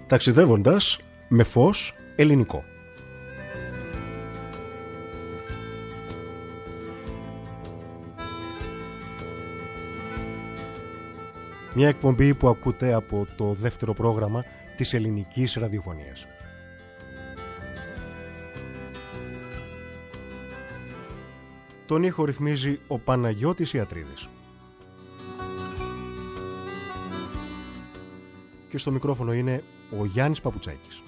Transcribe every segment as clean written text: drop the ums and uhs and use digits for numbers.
ταξιδεύοντας με φως ελληνικό. Μια εκπομπή που ακούτε από το δεύτερο πρόγραμμα της ελληνικής ραδιοφωνίας. Τον ήχο ρυθμίζει ο Παναγιώτης Ιατρίδης. Και στο μικρόφωνο είναι ο Γιάννης Παπουτσάκης.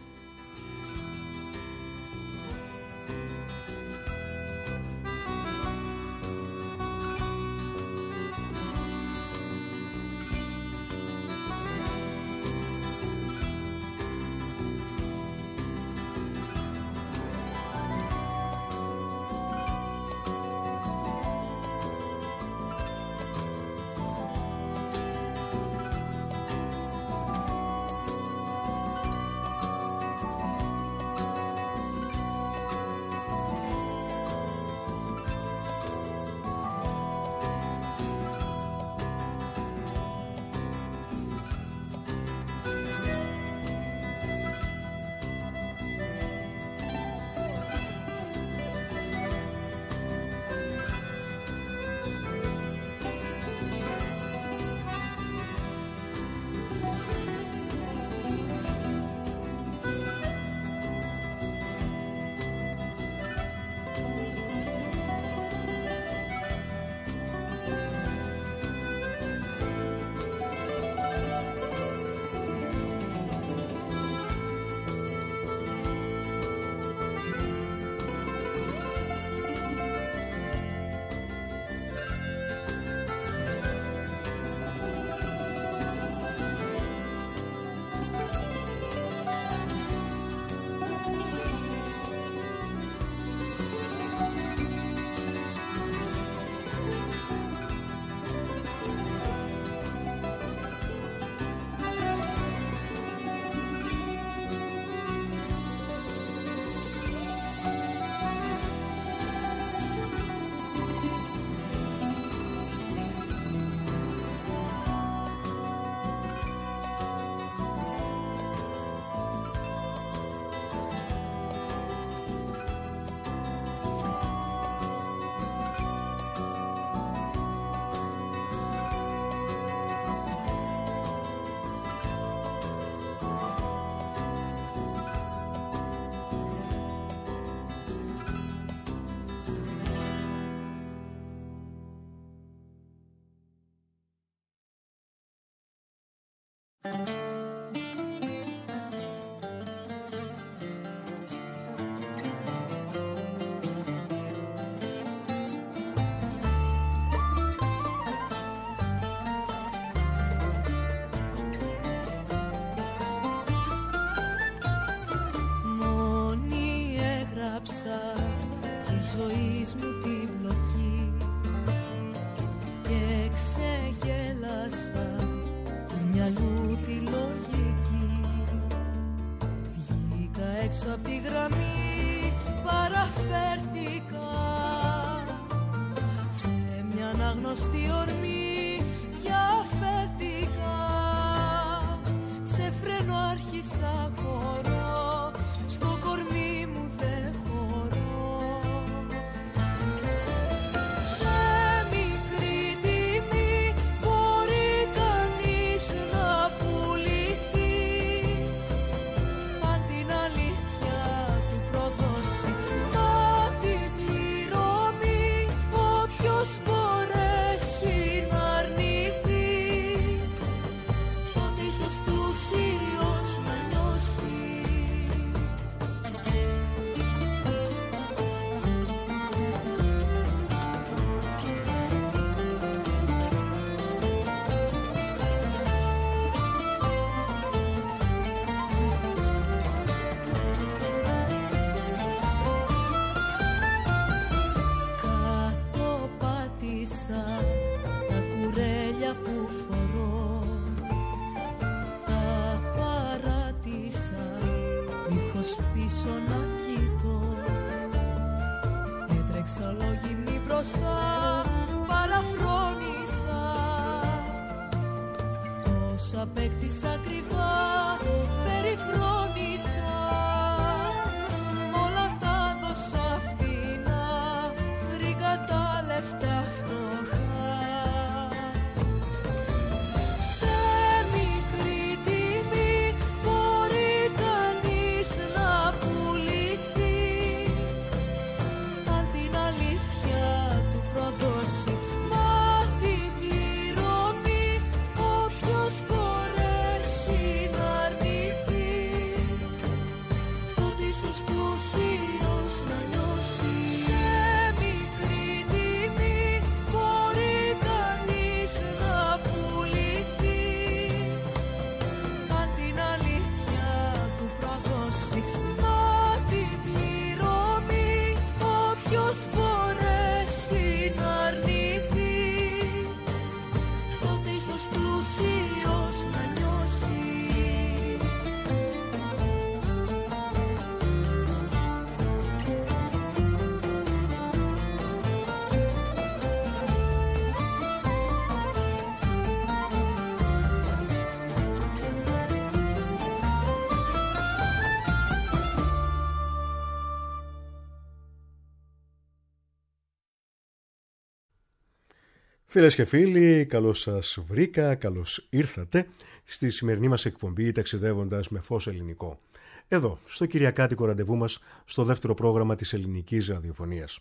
Απ' τη γραμμή παραφέρθηκα σε μια αναγνωστή ορμή πια φέθηκα. Σε φρένο άρχισα χορό, στο κορμί μου δεν χωρώ. Σε μικρή τιμή μπορεί κανείς να πουληθεί, αν την αλήθεια του προδώσει να την πληρωμή, όποιος μπορέσει να αρνηθεί, τότε ίσως πλούσιος να νιώσει. Κάτω πάτησα τα κουρέλια που φορώ, τα παράτησα δίχως πίσω να κοιτώ. Έτρεξα ολόγυμνη μπροστά, παραφρόνησα. Όσα απέκτησα κρυβά, περιφρόνησα. Φίλες και φίλοι, καλώς σας βρήκα, καλώς ήρθατε στη σημερινή μας εκπομπή ταξιδεύοντας με φως ελληνικό. Εδώ, στο κυριακάτικο ραντεβού μας, στο δεύτερο πρόγραμμα της ελληνικής ραδιοφωνίας.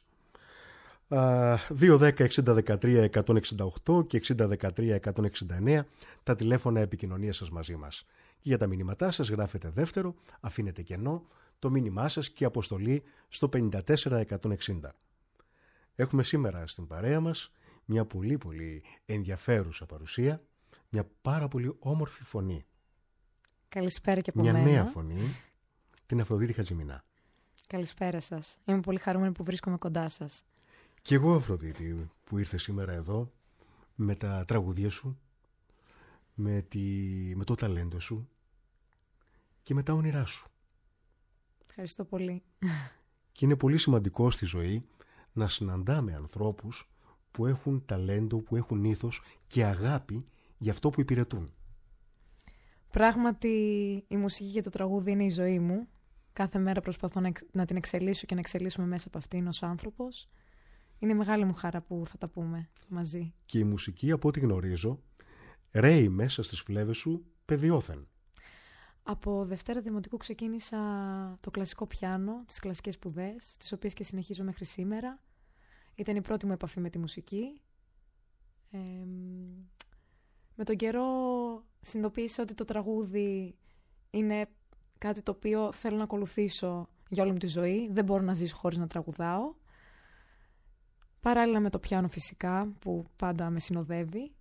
210-60-13-168 και 60-13-169 τα τηλέφωνα επικοινωνίας σας μαζί μας. Και για τα μηνύματά σας γράφετε δεύτερο, αφήνετε κενό, το μήνυμά σας και αποστολή στο 54-160. Έχουμε σήμερα στην παρέα μας μια πολύ ενδιαφέρουσα παρουσία, μια πάρα πολύ όμορφη φωνή. Καλησπέρα και από μια μένα. Νέα φωνή, την Αφροδίτη Χατζημινά. Καλησπέρα σας. Είμαι πολύ χαρούμενη που βρίσκομαι κοντά σας. Και εγώ, Αφροδίτη, που ήρθε σήμερα εδώ με τα τραγούδια σου, με το ταλέντο σου και με τα όνειρά σου. Ευχαριστώ πολύ. Και είναι πολύ σημαντικό στη ζωή να συναντάμε ανθρώπους που έχουν ταλέντο, που έχουν ήθος και αγάπη για αυτό που υπηρετούν. Πράγματι, η μουσική και το τραγούδι είναι η ζωή μου. Κάθε μέρα προσπαθώ να την εξελίσσω και να εξελίσσουμε μέσα από αυτήν ως άνθρωπος. Είναι μεγάλη μου χαρά που θα τα πούμε μαζί. Και η μουσική, από ό,τι γνωρίζω, ρέει μέσα στις φλέβες σου παιδιόθεν. Από Δευτέρα Δημοτικού ξεκίνησα το κλασικό πιάνο, τις κλασικές σπουδές, τις οποίες και συνεχίζω μέχρι σήμερα. Ήταν η πρώτη μου επαφή με τη μουσική. Με τον καιρό συνειδητοποίησα ότι το τραγούδι είναι κάτι το οποίο θέλω να ακολουθήσω για όλη μου τη ζωή. Δεν μπορώ να ζήσω χωρίς να τραγουδάω. Παράλληλα με το πιάνο φυσικά, που πάντα με συνοδεύει.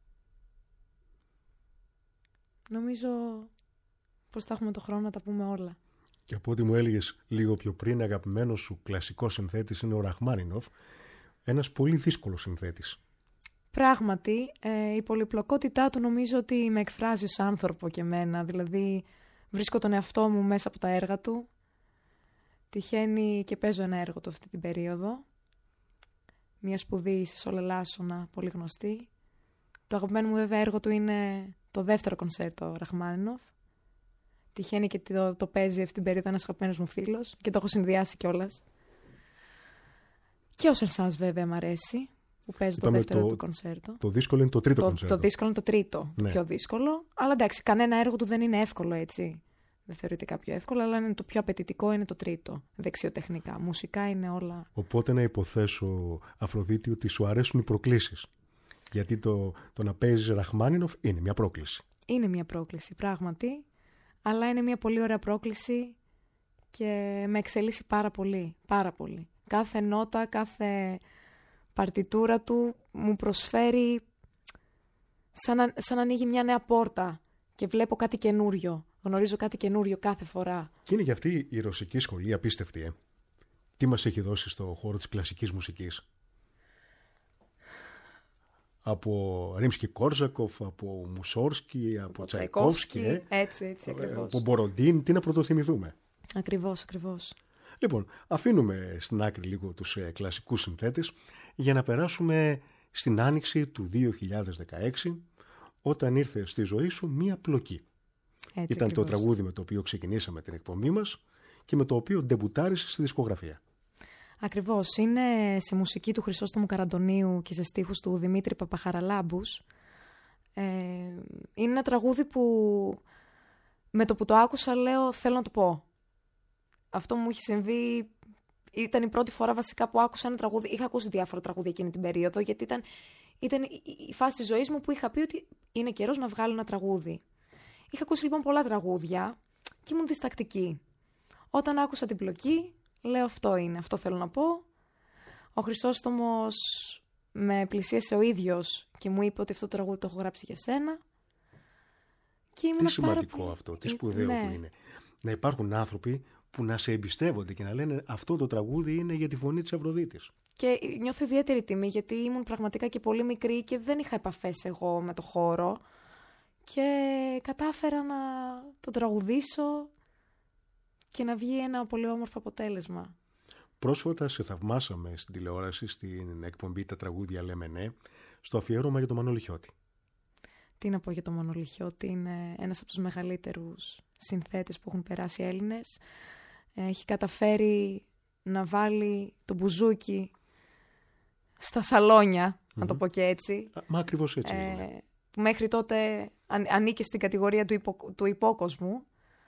Νομίζω πως θα έχουμε το χρόνο να τα πούμε όλα. Και από ό,τι μου έλεγες λίγο πιο πριν, αγαπημένος σου κλασικός συνθέτης είναι ο Ραχμάνινοφ, ένας πολύ δύσκολος συνθέτης. Πράγματι, η πολυπλοκότητά του νομίζω ότι με εκφράζει ως άνθρωπο και εμένα. Δηλαδή, βρίσκω τον εαυτό μου μέσα από τα έργα του. Τυχαίνει και παίζω ένα έργο του αυτή την περίοδο. Μια σπουδή σε Σολελάσσονα, πολύ γνωστή. Το αγαπημένο μου βέβαια έργο του είναι το δεύτερο κονσέρτο Ραχμάνινοφ. Τυχαίνει και το παίζει αυτή την περίοδο ένας αγαπημένος μου φίλος και το έχω συνδυάσει κιόλας. Και ο Σερσάς βέβαια μ' αρέσει, που παίζει το δεύτερο του κονσέρτο. Το δύσκολο είναι το τρίτο κονσέρτο. Το δύσκολο είναι το τρίτο, το πιο δύσκολο. Αλλά εντάξει, κανένα έργο του δεν είναι εύκολο έτσι. Δεν θεωρείται κάποιο εύκολο, αλλά είναι το πιο απαιτητικό είναι το τρίτο, δεξιοτεχνικά. Μουσικά είναι όλα. Οπότε να υποθέσω, Αφροδίτη, ότι σου αρέσουν οι προκλήσεις. Γιατί το να παίζεις Ραχμάνινοφ είναι μια πρόκληση. Είναι μια πρόκληση, πράγματι. Αλλά είναι μια πολύ ωραία πρόκληση και με εξελίσσει πάρα πολύ. Πάρα πολύ. Κάθε νότα, κάθε παρτιτούρα του μου προσφέρει σαν να ανοίγει μια νέα πόρτα και βλέπω κάτι καινούριο. Γνωρίζω κάτι καινούριο κάθε φορά. Και είναι και αυτή η ρωσική σχολή απίστευτη, Τι μας έχει δώσει στο χώρο της κλασικής μουσικής. Από Ρίμσκι Κόρζακοφ, από Μουσόρσκι, από Τσαϊκόφσκι. Έτσι ακριβώς. Από Μποροντίν, τι να πρωτοθυμηθούμε. Ακριβώς. Λοιπόν, αφήνουμε στην άκρη λίγο τους κλασικούς συνθέτες για να περάσουμε στην άνοιξη του 2016, όταν ήρθε στη ζωή σου μία πλοκή. Έτσι, ήταν ακριβώς. Το τραγούδι με το οποίο ξεκινήσαμε την εκπομπή μας και με το οποίο ντεμπουτάρισε στη δισκογραφία. Ακριβώς. Είναι σε μουσική του Χρυσόστομου Καραντονίου και σε στίχους του Δημήτρη Παπαχαραλάμπους. Είναι ένα τραγούδι που με το που το άκουσα λέω θέλω να το πω. Αυτό μου είχε συμβεί, ήταν η πρώτη φορά βασικά που άκουσα ένα τραγούδι. Είχα ακούσει διάφορα τραγούδια εκείνη την περίοδο, γιατί ήταν η φάση της ζωής μου που είχα πει ότι είναι καιρός να βγάλω ένα τραγούδι. Είχα ακούσει λοιπόν πολλά τραγούδια και ήμουν διστακτική. Όταν άκουσα την πλοκή, λέω αυτό θέλω να πω. Ο Χρυσόστομος με πλησίασε ο ίδιος και μου είπε ότι αυτό το τραγούδι το έχω γράψει για σένα. Και τι σημαντικό αυτό, τι σπουδαίο που είναι. Να υπάρχουν άνθρωποι που να σε εμπιστεύονται και να λένε αυτό το τραγούδι είναι για τη φωνή της Αφροδίτης. Και νιώθω ιδιαίτερη τιμή γιατί ήμουν πραγματικά και πολύ μικρή και δεν είχα επαφές εγώ με το χώρο. Και κατάφερα να το τραγουδήσω και να βγει ένα πολύ όμορφο αποτέλεσμα. Πρόσφατα σε θαυμάσαμε στην τηλεόραση, στην εκπομπή «Τα τραγούδια λέμε ναι», στο αφιέρωμα για τον Μανώλη Χιώτη. Τι να πω για τον Μανώλη Χιώτη, είναι ένας από τους μεγαλύτερους συνθέτες που έχουν περάσει Έλληνες. Έχει καταφέρει να βάλει το μπουζούκι στα σαλόνια, να το πω και έτσι. Μα ακριβώς έτσι είναι. Που μέχρι τότε ανήκε στην κατηγορία του υπόκοσμου.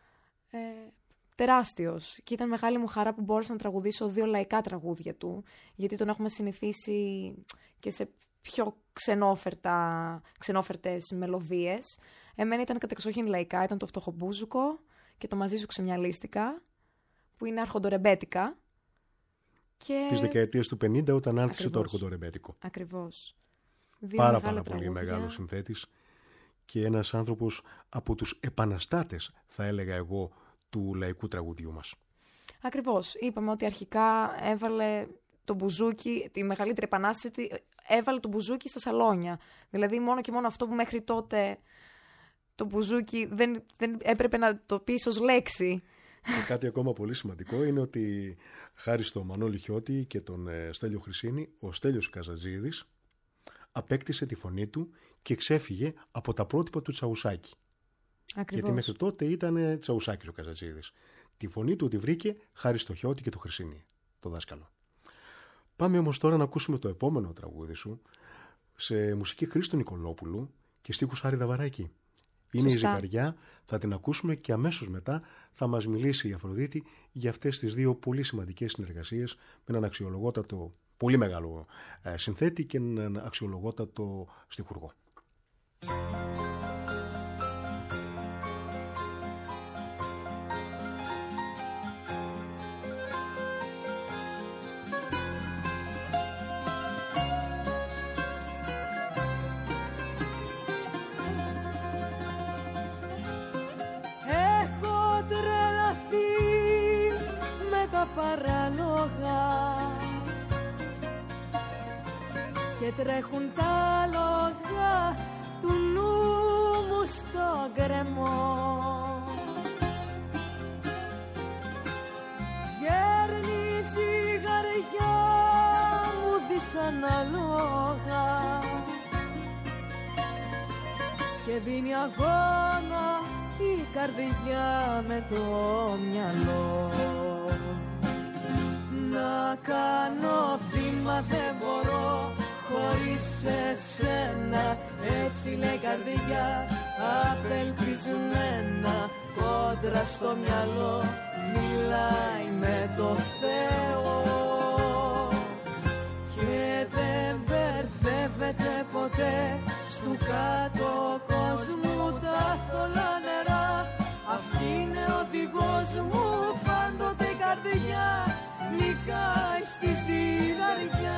Τεράστιος. Και ήταν μεγάλη μου χαρά που μπόρεσα να τραγουδήσω 2 λαϊκά τραγούδια του, γιατί τον έχουμε συνηθίσει και σε πιο ξενόφερτες μελωδίες. Εμένα ήταν κατεξοχήν λαϊκά, ήταν το Φτωχομπούζουκο και το Μαζί σου ξεμυαλίστηκα, που είναι αρχοντορεμπέτικα. Και... Της δεκαετίας του 50, όταν άρχισε το αρχοντορεμπέτικο. Ακριβώς. Πάρα πολύ μεγάλο συνθέτης και ένας άνθρωπος από τους επαναστάτες, θα έλεγα εγώ, του λαϊκού τραγουδιού μας. Ακριβώς. Είπαμε ότι αρχικά έβαλε το μπουζούκι, τη μεγαλύτερη επανάσταση, έβαλε το μπουζούκι στα σαλόνια. Δηλαδή μόνο και μόνο αυτό που μέχρι τότε το μπουζούκι δεν έπρεπε να το πεις ως λέξη. Και κάτι ακόμα πολύ σημαντικό είναι ότι χάρη στο Μανώλη Χιώτη και τον Στέλιο Χρυσίνη, ο Στέλιος Καζατζίδης απέκτησε τη φωνή του και ξέφυγε από τα πρότυπα του Τσαουσάκη. Ακριβώς. Γιατί μέχρι τότε ήταν Τσαουσάκης ο Καζατζίδης. Τη φωνή του τη βρήκε χάρη στο Χιώτη και το Χρυσίνη, το δάσκαλο. Πάμε όμως τώρα να ακούσουμε το επόμενο τραγούδι σου σε μουσική Χρήστο Νικολόπουλου και στίχους Άρη Δαβαράκη. Είναι Σωστά. η Ζυγαριά, θα την ακούσουμε και αμέσως μετά θα μας μιλήσει η Αφροδίτη για αυτές τις 2 πολύ σημαντικές συνεργασίες με έναν αξιολογότατο, πολύ μεγάλο συνθέτη και έναν αξιολογότατο στιχουργό. Και τρέχουν τα λόγια του νου μου στο γκρεμό. Γέρνει η ζυγαριά μου δυσαναλόγα και δίνει αγώνα η καρδιά με το μυαλό. Να κάνω βήμα δεν μπορώ χωρίς εσένα, έτσι λέει καρδιά απελπισμένα. Κόντρα στο μυαλό μιλάει με το Θεό και δεν μπερδεύεται ποτέ στου κάτω κόσμου τα θολά νερά. Αυτή είναι ο οδηγός μου, πάντοτε η καρδιά νικάει στη ζυγαριά.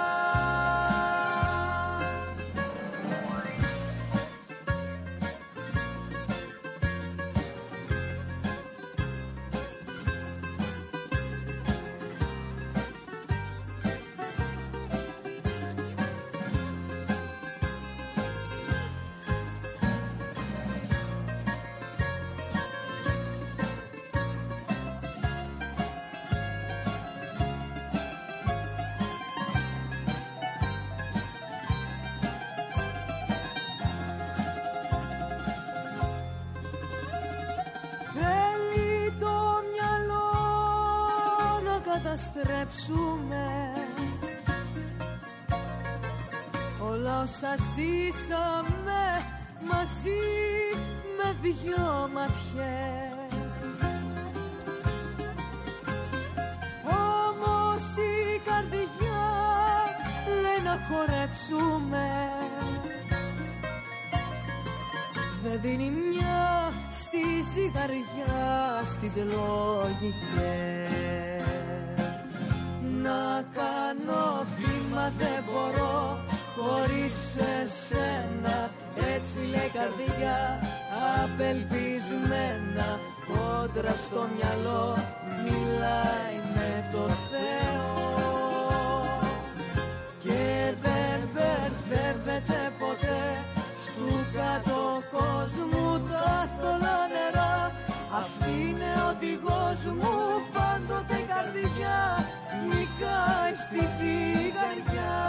Στρέψουμε όλα όσα ζήσαμε μαζί με 2 ματιές. Όμως η καρδιά λέει να χορέψουμε, δεν δίνει μια στη ζυγαριά στις λογικές. Να κάνω βήμα δεν μπορώ χωρίς εσένα, έτσι λέει καρδιά απελπισμένα. Κόντρα στο μυαλό μιλάει με το Θεό και δεν μπερδεύεται ποτέ στου κάτω κόσμου τα θολά νερά. Αυτή είναι ο οδηγός μου, πάντοτε η καρδιά νικάει στη ζυγαριά.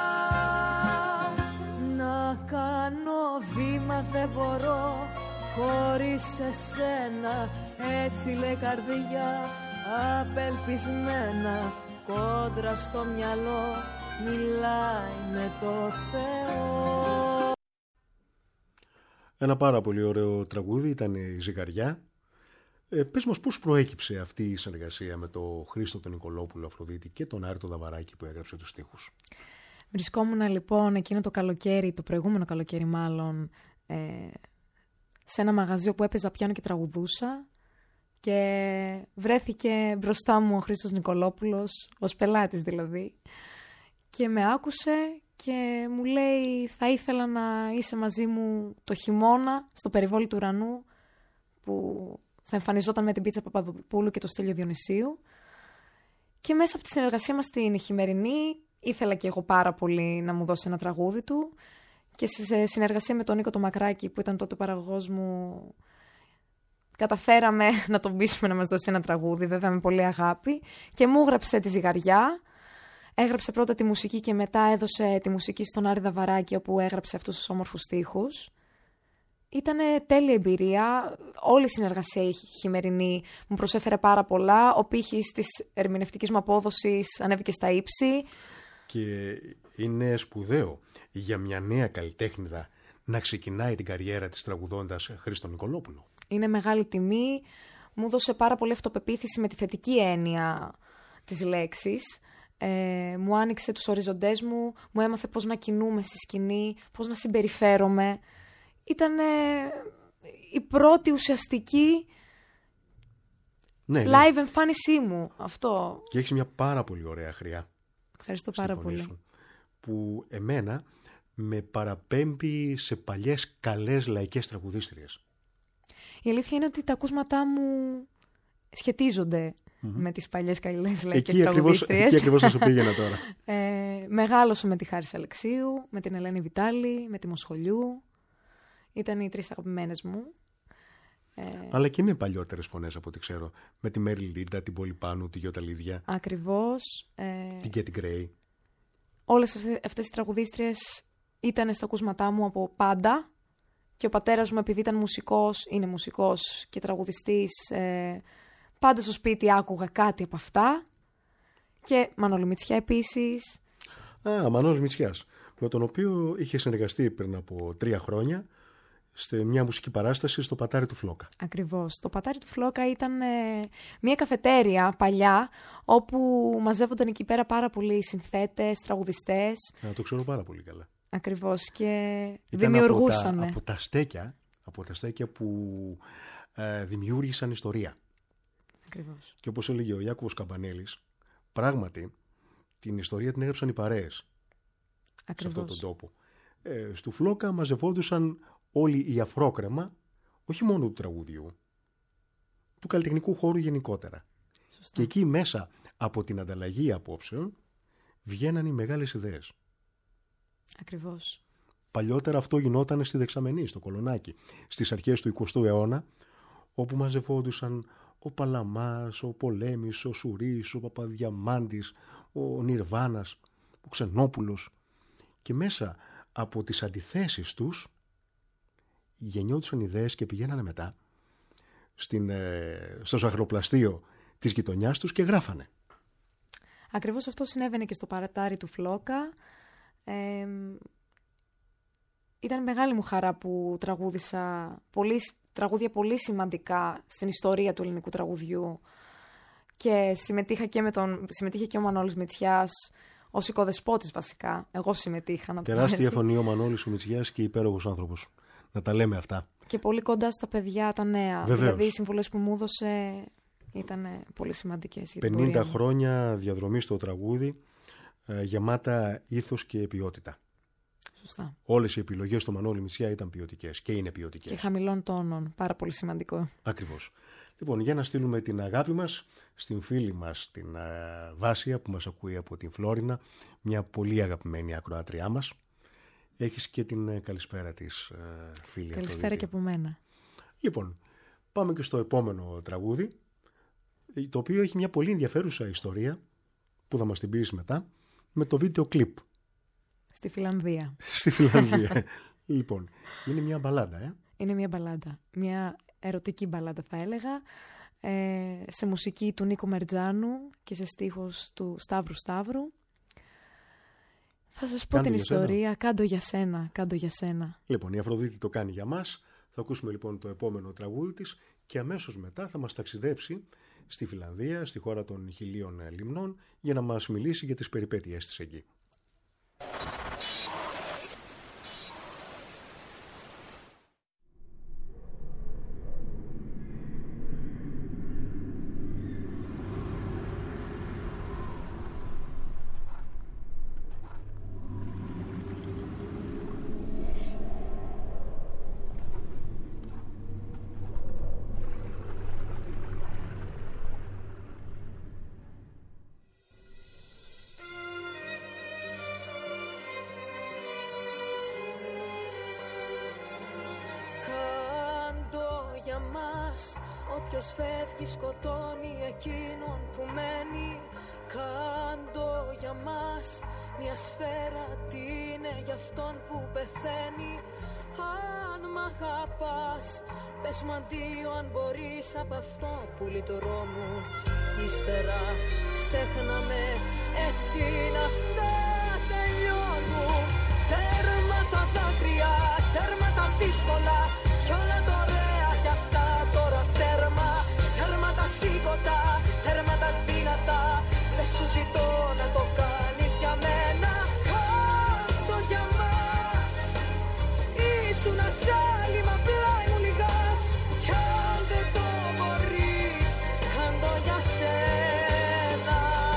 Να κάνω βήμα δεν μπορώ χωρίς εσένα, έτσι λέει καρδιά απελπισμένα. Κόντρα στο μυαλό μιλάει με το Θεό. Ένα πάρα πολύ ωραίο τραγούδι ήταν η Ζυγαριά. Πες μας πώς προέκυψε αυτή η συνεργασία με τον Χρήστο τον Νικολόπουλο Αφροδίτη και τον Άρη τον Δαβαράκη που έγραψε τους στίχους. Βρισκόμουν λοιπόν εκείνο το καλοκαίρι, το προηγούμενο καλοκαίρι μάλλον, σε ένα μαγαζί όπου έπαιζα πιάνο και τραγουδούσα και βρέθηκε μπροστά μου ο Χρήστος Νικολόπουλος, ως πελάτης δηλαδή, και με άκουσε και μου λέει θα ήθελα να είσαι μαζί μου το χειμώνα στο περιβόλι του ουρανού που θα εμφανιζόταν με την Πίτσα Παπαδοπούλου και το Στέλιο Διονυσίου, και μέσα από τη συνεργασία μας την χειμερινή ήθελα και εγώ πάρα πολύ να μου δώσει ένα τραγούδι του, και σε συνεργασία με τον Νίκο το Μακράκη που ήταν τότε ο παραγωγός μου καταφέραμε να τον πείσουμε να μας δώσει ένα τραγούδι, βέβαια με πολύ αγάπη, και μου έγραψε τη Ζυγαριά. Έγραψε πρώτα τη μουσική και μετά έδωσε τη μουσική στον Άρη Δαβαράκη, όπου έγραψε αυτούς τους όμορφους στίχους. Ήτανε τέλεια εμπειρία. Όλη η συνεργασία η χειμερινή μου προσέφερε πάρα πολλά. Ο πύχης της ερμηνευτικής μου απόδοσης ανέβηκε στα ύψη. Και είναι σπουδαίο για μια νέα καλλιτέχνηδα να ξεκινάει την καριέρα της τραγουδώντας Χρήστο Νικολόπουλο. Είναι μεγάλη τιμή. Μου έδωσε πάρα πολύ αυτοπεποίθηση με τη θετική έννοια της λέξης. Μου άνοιξε τους οριζοντές μου, μου έμαθε πώς να κινούμε στη σκηνή, πώς να συμπεριφέρομαι. Ήταν η πρώτη ουσιαστική live εμφάνισή μου. Αυτό. Και έχεις μια πάρα πολύ ωραία χρειά. Ευχαριστώ πάρα πολύ. Σου, που εμένα με παραπέμπει σε παλιές καλές λαϊκές τραγουδίστριες. Η αλήθεια είναι ότι τα ακούσματά μου σχετίζονται με τις παλιές καλές λαϊκές τραγουδίστριες. Εκεί ακριβώς θα σου πήγαινα τώρα. Μεγάλωσα με τη Χάρις Αλεξίου, με την Ελένη Βιτάλη, με τη Μοσχολιού. Ήταν οι τρεις αγαπημένες μου. Αλλά και με παλιότερες φωνές από ό,τι ξέρω. Με τη Μέρι Λίντα, την Πολυπάνου, τη Γιώτα Λίδια. Ακριβώς. Την Κέτι Γκρέι. Όλες αυτές οι τραγουδίστριες ήταν στα ακούσματά μου από πάντα. Και ο πατέρας μου, επειδή ήταν μουσικός, είναι μουσικός και τραγουδιστής, πάντα στο σπίτι άκουγα κάτι από αυτά. Και Μανώλη Μητσιά επίσης. Μανώλης Μητσιάς, με τον οποίο είχε συνεργαστεί πριν από 3 χρόνια σε μια μουσική παράσταση στο Πατάρι του Φλόκα. Ακριβώς. Το Πατάρι του Φλόκα ήταν μια καφετέρια παλιά, όπου μαζεύονταν εκεί πέρα πάρα πολλοί συνθέτες, τραγουδιστές. Το ξέρω πάρα πολύ καλά. Ακριβώς. Και ήταν δημιουργούσαν. Από τα στέκια που δημιούργησαν ιστορία. Ακριβώς. Και όπως έλεγε ο Ιάκωβος Καμπανέλης, πράγματι την ιστορία την έγραψαν οι παρέες. Ακριβώς. Σε αυτόν τον τόπο. Στου Φλόκα μαζευόντουσαν όλοι οι αφρόκρεμα, όχι μόνο του τραγουδιού, του καλλιτεχνικού χώρου γενικότερα. Σωστά. Και εκεί μέσα από την ανταλλαγή απόψεων βγαίναν οι μεγάλες ιδέες. Ακριβώς. Παλιότερα αυτό γινόταν στη Δεξαμενή, στο Κολονάκι, στις αρχές του 20ου αιώνα, όπου μαζευόντουσαν ο Παλαμάς, ο Πολέμης, ο Σουρής, ο Παπαδιαμάντης, ο Νιρβάνας, ο Ξενόπουλος. Και μέσα από τις αντιθέσεις τους γεννιόντουσαν ιδέες και πηγαίνανε μετά στο ζαχαροπλαστείο της γειτονιάς τους και γράφανε. Ακριβώς αυτό συνέβαινε και στο Πατάρι του Φλόκα. Ήταν μεγάλη μου χαρά που τραγούδισα τραγούδια πολύ σημαντικά στην ιστορία του ελληνικού τραγουδιού και συμμετείχε και ο Μανώλης Μητσιάς ως οικοδεσπότης βασικά. Εγώ συμμετείχα να το πω έτσι. Τεράστια φωνή ο Μανώλης ο Μητσιάς και υπέροχος άνθρωπος. Να τα λέμε αυτά. Και πολύ κοντά στα παιδιά τα νέα. Βεβαίως. Δηλαδή οι συμβουλές που μου έδωσε ήταν πολύ σημαντικές. 50 χρόνια διαδρομή στο τραγούδι, γεμάτα ήθος και ποιότητα. Σωστά. Όλες οι επιλογές του Μανώλη Μητσιά ήταν ποιοτικές και είναι ποιοτικές. Και χαμηλών τόνων. Πάρα πολύ σημαντικό. Ακριβώς. Λοιπόν, για να στείλουμε την αγάπη μας στην φίλη μας την Βάσια που μας ακούει από την Φλόρινα, μια πολύ αγαπημένη ακροάτριά μας. Έχεις και την καλησπέρα της φίλη. Καλησπέρα και από μένα. Λοιπόν, πάμε και στο επόμενο τραγούδι, το οποίο έχει μια πολύ ενδιαφέρουσα ιστορία που θα μας την πεις μετά, με το βίντεο κλιπ. Στη Φιλανδία. Στη Φιλανδία. Λοιπόν, είναι μια μπαλάντα, Είναι μια μπαλάντα. Μια ερωτική μπαλάντα θα έλεγα. Σε μουσική του Νίκο Μερτζάνου και σε στίχους του Σταύρου Σταύρου. Θα σας πω την ιστορία. Κάντο για σένα, κάντο για σένα. Λοιπόν, η Αφροδίτη το κάνει για μας. Θα ακούσουμε λοιπόν το επόμενο τραγούδι της και αμέσως μετά θα μας ταξιδέψει στη Φιλανδία, στη χώρα των 1000 λιμνών, για να μας μιλήσει για τις περιπέτειές της εκεί. Όποιος φεύγει σκοτώνει εκείνον που μένει. Κάντο για μας μια σφαίρα, τι είναι για αυτόν που πεθαίνει. Αν μ' αγαπάς, πες μου αντίο αν μπορείς από αυτά που λυτρώνουν. Κι ύστερα ξέχναμε, έτσι είναι, αυτά τελειώνουν. Τέρμα τα δάκρυα, τέρμα τα δύσκολα, κι όλα τα ωραία κι αυτά τώρα τέρμα. Τέρμα τα σήκωτα, τέρμα τα δυνατά. Δεν σου ζητώ να το κάνεις για μένα. Κάντο για μας. Ήσουν ατσάλιμα, πλάι μου λιγάς. Κι αν δεν το μπορείς, κάντο για σένα.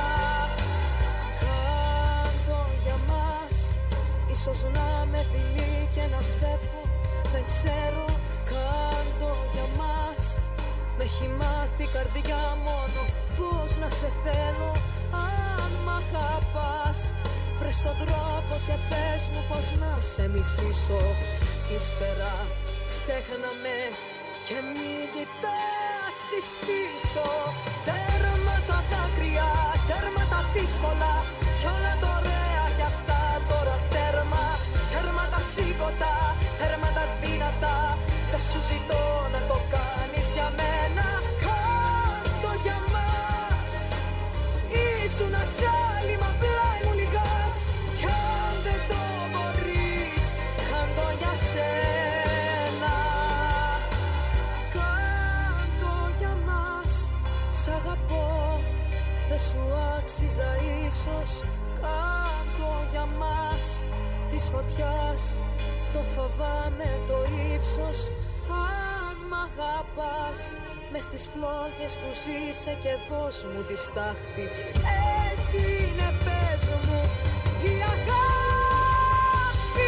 Κάντο για μας. Ίσως να με δειλεί και να φεύγω, δεν ξέρω. Κάντο για μας. Με έχει μάθει η καρδιά μόνο πώς να σε θέλω. Αν μ' αγαπάς, βρες τον τρόπο και πες μου πώς να σε μισήσω. Κι ύστερα ξέχναμε και μη κοιτάξεις πίσω. Τέρμα τα δάκρυα, τέρμα τα δύσκολα, κι όλα τα ωραία κι αυτά τώρα τέρμα. Τέρμα τα σήκωτα, τέρμα τα δυνατά. Δεν σου ζητώ να το κάνεις για μένα. Κάντο για μας. Ήσουν ατσάλιμα, πλάι μου λιγάς. Κι αν δεν το μπορείς, κάντο για σένα. Κάντο για μας. Σ' αγαπώ, δεν σου άξιζα ίσως. Κάντο για μας. Της φωτιάς το φοβάμαι το ύψος. Αν μ' αγαπάς, μες στις φλόγες του ζήσε και δώσ' μου τη στάχτη. Έτσι είναι, πες μου, η αγάπη.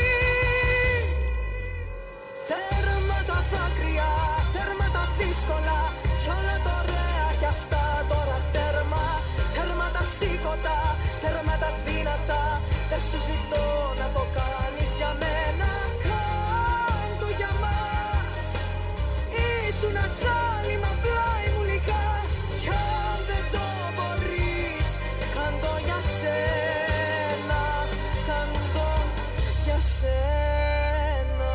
Τέρμα τα δάκρυα, τέρμα τα δύσκολα, κι όλα τα ωραία κι αυτά τώρα τέρμα. Τέρμα τα σήκωτα, τέρμα τα δυνατά. Δεν σου ζητώ να το κάνεις για μένα. Κάντο για μας. Ήσουν ατσάλιμα, πλάι μου λιγάς. Κι αν δεν το μπορείς, κάντο για σένα. Κάντο για σένα.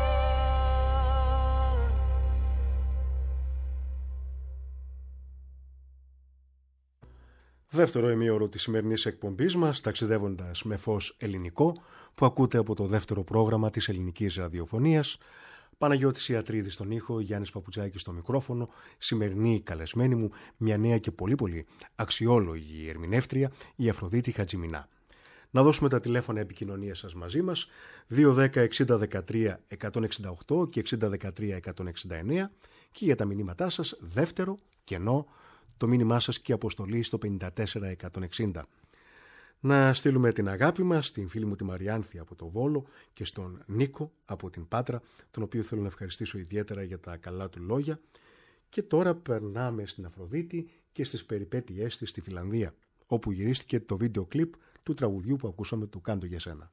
Δεύτερο ημίωρο της σημερινής εκπομπής μας, ταξιδεύοντας με φως ελληνικό, που ακούτε από το δεύτερο πρόγραμμα της ελληνικής ραδιοφωνίας. Παναγιώτης Ιατρίδης στον ήχο, Γιάννης Παπουτσάκης στο μικρόφωνο. Σημερινή καλεσμένη μου, μια νέα και πολύ αξιόλογη ερμηνεύτρια, η Αφροδίτη Χατζημινά. Να δώσουμε τα τηλέφωνα επικοινωνίας σας μαζί μας, 210 60 13 168 και 60 13 169, και για τα μηνύματά σας δεύτερο κενό, το μήνυμά σας και αποστολή στο 54 160. Να στείλουμε την αγάπη μας στην φίλη μου τη Μαριάνθη από το Βόλο και στον Νίκο από την Πάτρα, τον οποίο θέλω να ευχαριστήσω ιδιαίτερα για τα καλά του λόγια. Και τώρα περνάμε στην Αφροδίτη και στις περιπέτειές της στη Φιλανδία, όπου γυρίστηκε το βίντεο κλιπ του τραγουδιού που ακούσαμε, του «Κάντο για σένα».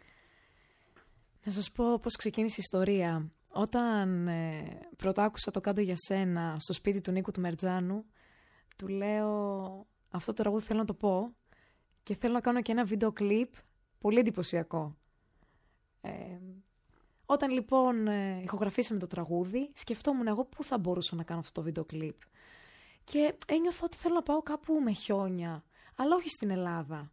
Να σας πω πώς ξεκίνησε η ιστορία. Όταν πρώτα άκουσα το «Κάντο για σένα» στο σπίτι του Νίκου του Μερτζάνου, του λέω αυτό το τραγούδι θέλω να το πω και θέλω να κάνω και ένα βίντεο κλιπ πολύ εντυπωσιακό. Όταν λοιπόν ηχογραφήσαμε το τραγούδι, σκεφτόμουν εγώ πού θα μπορούσα να κάνω αυτό το βίντεο κλιπ. Και ένιωθα ότι θέλω να πάω κάπου με χιόνια, αλλά όχι στην Ελλάδα.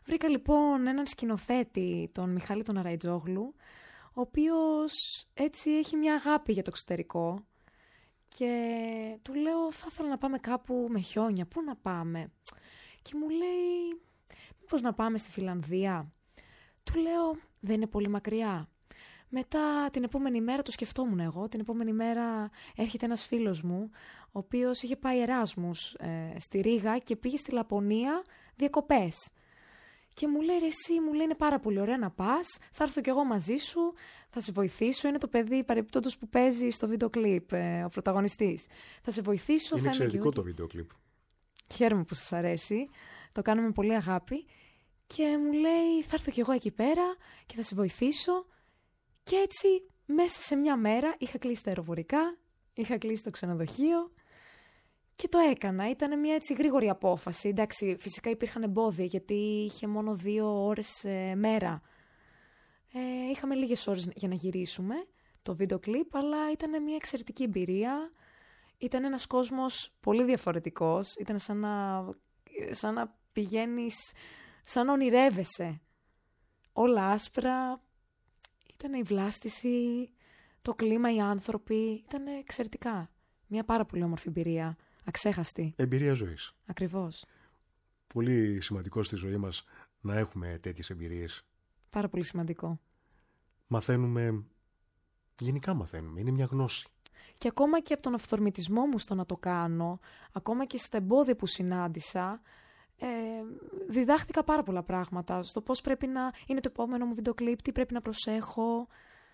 Βρήκα λοιπόν έναν σκηνοθέτη, τον Μιχάλη τον Αραϊτζόγλου, ο οποίος έτσι έχει μια αγάπη για το εξωτερικό και του λέω θα ήθελα να πάμε κάπου με χιόνια, πού να πάμε? Και μου λέει μήπως να πάμε στη Φιλανδία? Του λέω δεν είναι πολύ μακριά. Μετά την επόμενη μέρα το σκεφτόμουν εγώ, την επόμενη μέρα έρχεται ένας φίλος μου, ο οποίος είχε πάει Εράσμους στη Ρήγα και πήγε στη Λαπωνία διακοπές. Και μου λέει, ρε εσύ, μου λέει, είναι πάρα πολύ ωραία να πας, θα έρθω κι εγώ μαζί σου, θα σε βοηθήσω. Είναι το παιδί παρεπιπτόντως που παίζει στο βίντεο κλιπ, ο πρωταγωνιστής. Θα σε βοηθήσω. Είναι εξαιρετικό το βίντεο κλιπ. Χαίρομαι που σας αρέσει, το κάνω με πολύ αγάπη. Και μου λέει, θα έρθω κι εγώ εκεί πέρα και θα σε βοηθήσω. Και έτσι, μέσα σε μια μέρα, είχα κλείσει τα αεροπορικά, είχα κλείσει το ξενοδοχείο και το έκανα. Ήταν μια έτσι γρήγορη απόφαση. Εντάξει, φυσικά υπήρχαν εμπόδια γιατί είχε μόνο 2 ώρες μέρα. Είχαμε λίγες ώρες για να γυρίσουμε το βίντεο κλιπ, αλλά ήταν μια εξαιρετική εμπειρία. Ήταν ένας κόσμος πολύ διαφορετικός. Ήταν σαν να πηγαίνεις, σαν να ονειρεύεσαι. Όλα άσπρα. Ήταν η βλάστηση, το κλίμα, οι άνθρωποι. Ήταν εξαιρετικά. Μια πάρα πολύ όμορφη εμπειρία. Αξέχαστη. Εμπειρία ζωής. Ακριβώς. Πολύ σημαντικό στη ζωή μας να έχουμε τέτοιες εμπειρίες. Πάρα πολύ σημαντικό. Μαθαίνουμε, γενικά μαθαίνουμε, είναι μια γνώση. Και ακόμα και από τον αυθορμητισμό μου στο να το κάνω, ακόμα και στα εμπόδια που συνάντησα, διδάχθηκα πάρα πολλά πράγματα. Στο πώς πρέπει να είναι το επόμενο μου βίντεο κλιπ, τι πρέπει να προσέχω,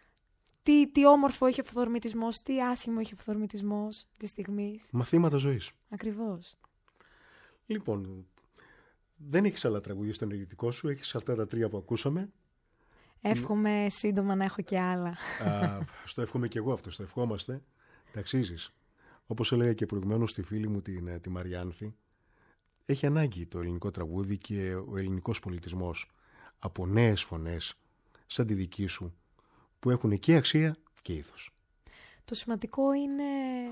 τι όμορφο έχει ο αυθορμητισμός, τι άσχημο έχει ο αυθορμητισμός της στιγμής. Μαθήματα ζωής. Ακριβώς. Λοιπόν, δεν έχεις άλλα τραγούδια στο ενεργητικό σου, έχεις αυτά τα 3 που ακούσαμε. Εύχομαι σύντομα να έχω και άλλα. Στο εύχομαι και εγώ αυτό, στο ευχόμαστε. Ταξίζεις. Όπως έλεγα και προηγουμένως στη φίλη μου τη Μαριάνθη, έχει ανάγκη το ελληνικό τραγούδι και ο ελληνικός πολιτισμός από νέες φωνές σαν τη δική σου που έχουν και αξία και ήθος. Το σημαντικό είναι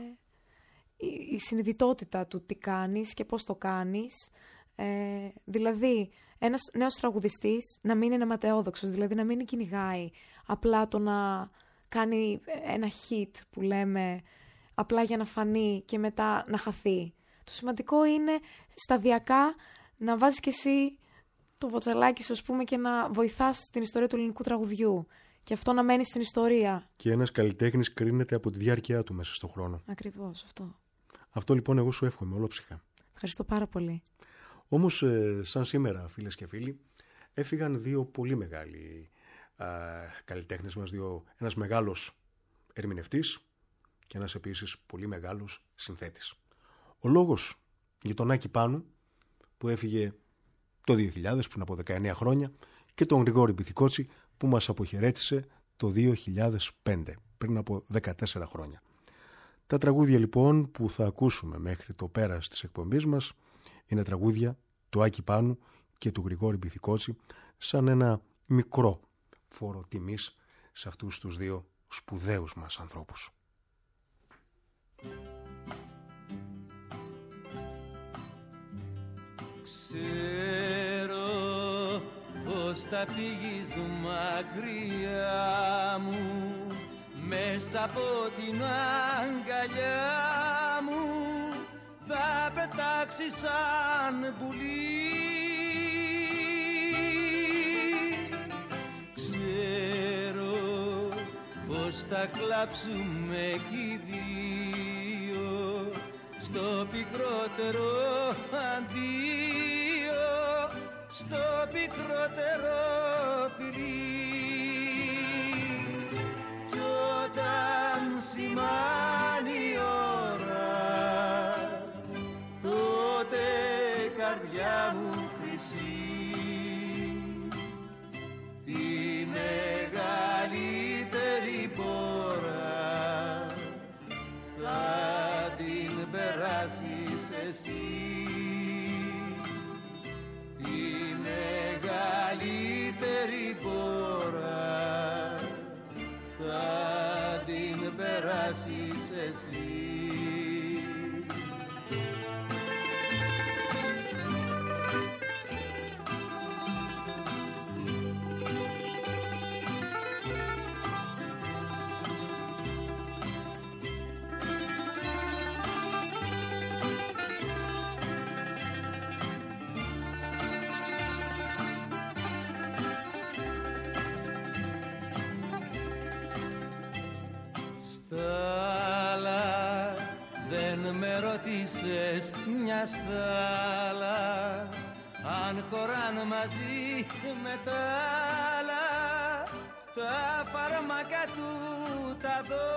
η συνειδητότητα του τι κάνεις και πώς το κάνεις. Δηλαδή, ένας νέος τραγουδιστής να μην είναι ματαιόδοξος, δηλαδή να μην κυνηγάει απλά το να κάνει ένα hit που λέμε απλά για να φανεί και μετά να χαθεί. Το σημαντικό είναι σταδιακά να βάζεις κι εσύ το βοτσαλάκι σου, ας πούμε, και να βοηθάς την ιστορία του ελληνικού τραγουδιού. Και αυτό να μένει στην ιστορία. Και ένας καλλιτέχνης κρίνεται από τη διάρκεια του μέσα στον χρόνο. Ακριβώς αυτό. Αυτό λοιπόν εγώ σου εύχομαι όλοψυχα. Ευχαριστώ πάρα πολύ. Όμως σαν σήμερα, φίλες και φίλοι, έφυγαν 2 πολύ μεγάλοι καλλιτέχνες μας, ένας μεγάλος ερμηνευτής και ένας επίσης πολύ μεγάλος συνθέτης. Ο λόγος για τον Άκη Πάνου που έφυγε το 2000, πριν από 19 χρόνια, και τον Γρηγόρη Μπιθικότσι που μας αποχαιρέτησε το 2005, πριν από 14 χρόνια. Τα τραγούδια λοιπόν που θα ακούσουμε μέχρι το πέρας της εκπομπής μας είναι τραγούδια του Άκη Πάνου και του Γρηγόρη Μπιθικότσι σαν ένα μικρό φόρο τιμής σε αυτούς τους 2 σπουδαίους μας ανθρώπους. Ξέρω πως θα φύγεις μακριά μου, μέσα από την αγκαλιά μου θα πετάξεις σαν πουλί. Ξέρω πως θα κλάψουμε κι οι 2 στο πικρότερο αντίο, στο πικρότερο φιλί. Κι όταν σημάνει η ώρα, τότε καρδιά μου χρυσή, τη μεγαλύτερη πόρα θα την περάσεις εσύ. Τη μεγαλύτερη πόρα θα την περάσεις εσύ. νύχτες μια στάλα, αν χωράν μαζί με τα άλλα τα φάρμακα του τα δω.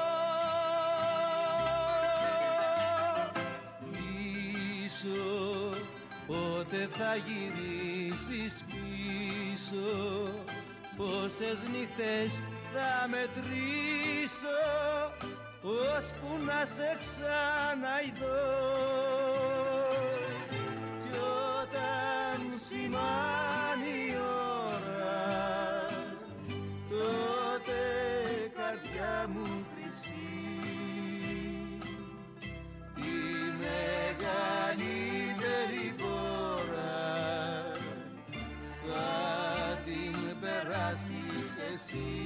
Πίσω, πότε θα γυρίσεις πίσω, πόσες νύχτες θα μετρήσω, ώσπου να σε ξαναειδώ. Κι όταν σημάνει η ώρα, τότε καρδιά μου χρυσή, τη μεγαλύτερη πόρα θα την περάσεις εσύ.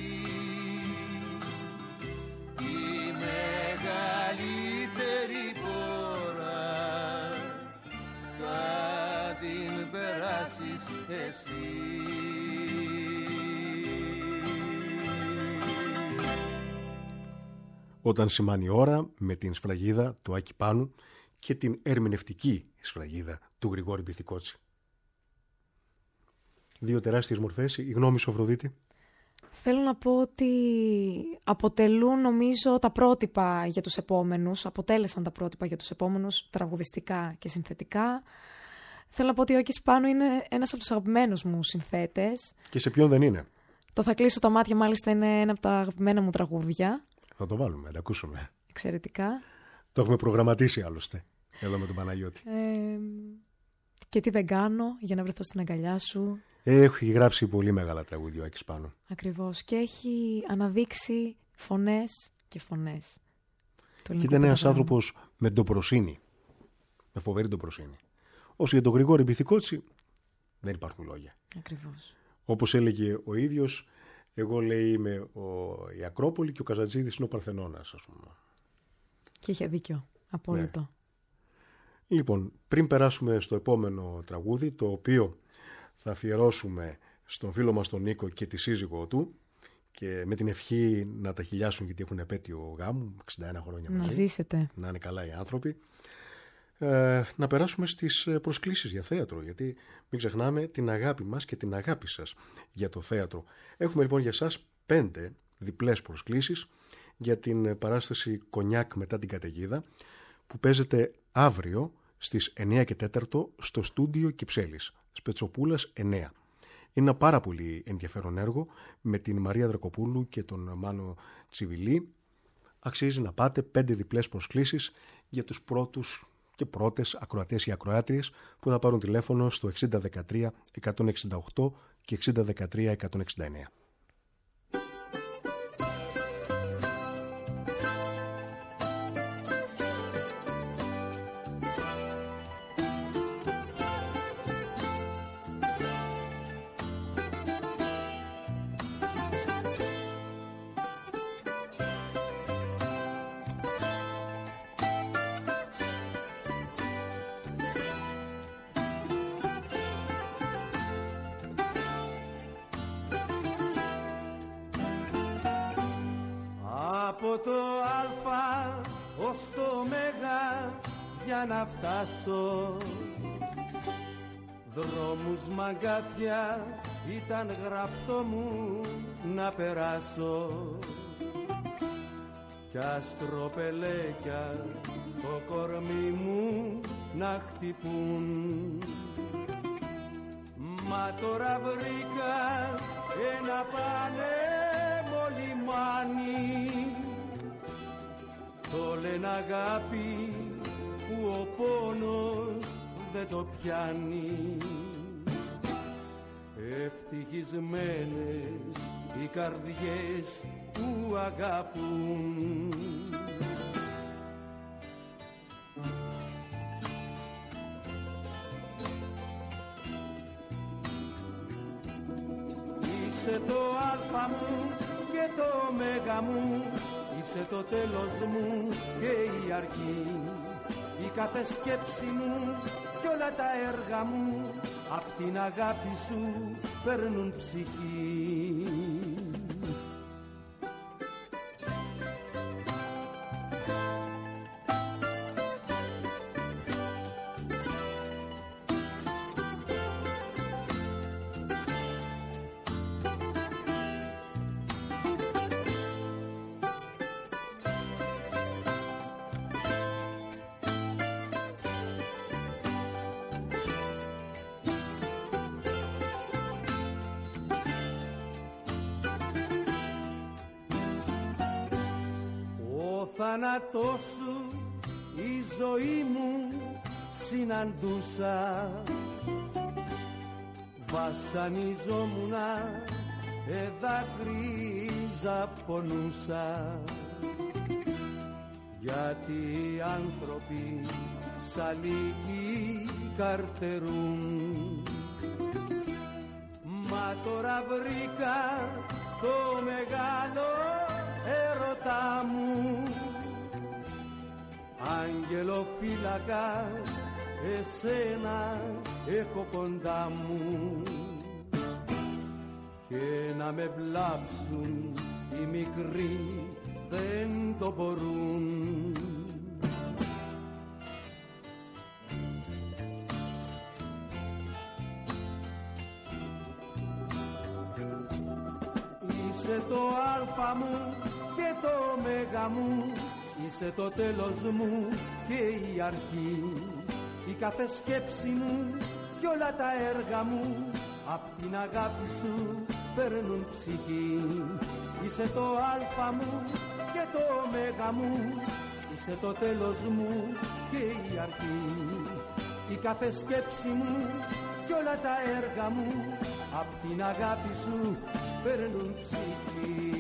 Η μεγαλύτερη πόρα θα την περάσεις εσύ. Όταν σημάνει ώρα, με την σφραγίδα του Άκη Πάνου και την ερμηνευτική σφραγίδα του Γρηγόρη Μπιθικότση. Δύο τεράστιες μορφές. Η γνώμη σου, Αφροδίτη? Θέλω να πω ότι αποτελούν, νομίζω, τα πρότυπα για τους επόμενους, αποτέλεσαν τα πρότυπα για τους επόμενους τραγουδιστικά και συνθετικά. Θέλω να πω ότι ο Άκης Πάνου είναι ένας από τους αγαπημένους μου συνθέτες. Και σε ποιον δεν είναι? Το «Θα κλείσω τα μάτια» μάλιστα είναι ένα από τα αγαπημένα μου τραγούδια. Θα το βάλουμε, να τα ακούσουμε. Εξαιρετικά. Το έχουμε προγραμματίσει άλλωστε, εδώ με τον Παναγιώτη. Και τι δεν κάνω για να βρεθώ στην αγκαλιά σου. Έχει γράψει πολύ μεγάλα τραγούδια ο Άκης Πάνου. Ακριβώς. Και έχει αναδείξει φωνές και φωνές. Και ήταν ένας άνθρωπος με ντοπροσύνη. Με φοβερή ντοπροσύνη. Όσο για τον Γρηγόρη Μπιθικότση, δεν υπάρχουν λόγια. Ακριβώς. Όπως έλεγε ο ίδιος, εγώ, λέει, είμαι η Ακρόπολη και ο Καζατζίδης είναι ο Παρθενώνας, ας πούμε. Και είχε δίκιο. Απόλυτο. Ναι. Λοιπόν, πριν περάσουμε στο επόμενο τραγούδι, το οποίο θα αφιερώσουμε στον φίλο μας τον Νίκο και τη σύζυγό του, και με την ευχή να τα χιλιάσουν γιατί έχουν επέτειο γάμου, 61 χρόνια μαζί. Να ζήσετε. Να είναι καλά οι άνθρωποι. Να περάσουμε στις προσκλήσεις για θέατρο, γιατί μην ξεχνάμε την αγάπη μας και την αγάπη σας για το θέατρο. Έχουμε λοιπόν για σας 5 διπλές προσκλήσεις για την παράσταση «Κονιάκ μετά την καταιγίδα», που παίζεται αύριο στις 9 και 4 στο στούντιο Κυψέλης, Σπετσοπούλας 9. Είναι ένα πάρα πολύ ενδιαφέρον έργο με την Μαρία Δρακοπούλου και τον Μάνο Τσιβιλή. Αξίζει να πάτε. 5 διπλές προσκλήσεις για τους πρώτους και πρώτες ακροατές ή ακροάτριες που θα πάρουν τηλέφωνο στο 6013 168 και 6013 169. Από το Α ως το Μέγα για να φτάσω, δρόμους μαγκάθια ήταν γραφτό μου να περάσω, κι αστροπελέκια το κορμί μου να χτυπούν. Μα τώρα βρήκα ένα πανέμο λιμάνι, το λένε αγάπη που ο πόνος δεν το πιάνει. Ευτυχισμένες οι καρδιές που αγάπουν. Είσαι το αλφα μου και το μέγα μου, είσαι το τέλος μου και η αρχή, η κάθε σκέψη μου κι όλα τα έργα μου απ' την αγάπη σου παίρνουν ψυχή. θάνατό σου η ζωή μου συναντούσα. Βασανιζόμουνα, δάκρυζα, πονούσα, γιατί οι άνθρωποι σαν λύκοι καρτερούν. Μα τώρα βρήκα το μεγάλο έρωτά μου, άγγελο φύλακα, εσένα έχω κοντά μου, και να με βλάψουν οι μικροί δεν το μπορούν. Είσαι το αλφα μου και το μέγα μου, είσαι το τέλος μου και η αρχή, η κάθε σκέψη μου κι όλα τα έργα μου απ' την αγάπη σου παίρνουν ψυχή. Είσαι το αλφα μου και το μέγα μου, είσαι το τέλος μου και η αρχή, η κάθε σκέψη μου κι όλα τα έργα μου απ' την αγάπη σου παίρνουν ψυχή.